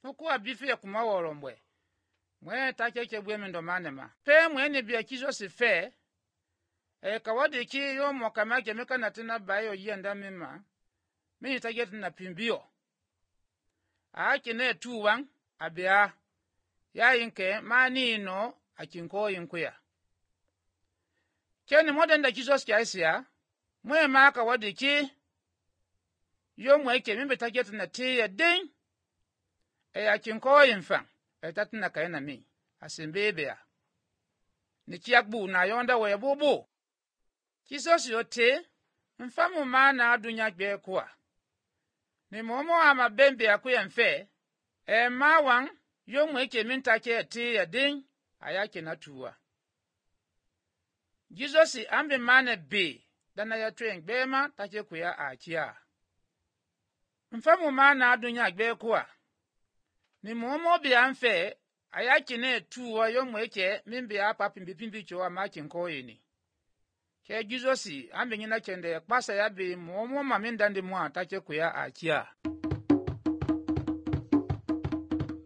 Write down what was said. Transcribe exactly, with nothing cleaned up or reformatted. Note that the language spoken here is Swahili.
Oku abifi ya kuma worombwe. Mwe take chebwe mendo manema. Pe mwe ne bia kizo si fe. E kawadi ki yo mwakama kemeka natina bayo yenda mima. Mini taget na pimbio. Aki ne tuwang abia. Ya inke mani ino akinko inkuya. Keni modenda kizo siya. Mwe ma kawadi ki. Yo mwe ke mimbe taget na tiya ding. E akinko infang. E tatina kayena mi. Asimbebea. Ni chiakbu na yonda we bubu. Kisos yote. Mfamu mana adunya gbe kwa. Ni momo ama bembe akuya mfe. E mawang. Yo mweke mintake ti ya ding. Ayake natuwa. Jizosi ambi mane bi. Dana ya tueng bema take kuya achia. Mfamu mana adunya gbe kwa. Ni momo bi amfe. Ayaki ne tuwa yo mweke mimbi apa pimbi pimbi chowa maki nkoye ni. Ke gizosi ambi ngina kende kpasa ya bi momo mamindandi mwa take kuya achia.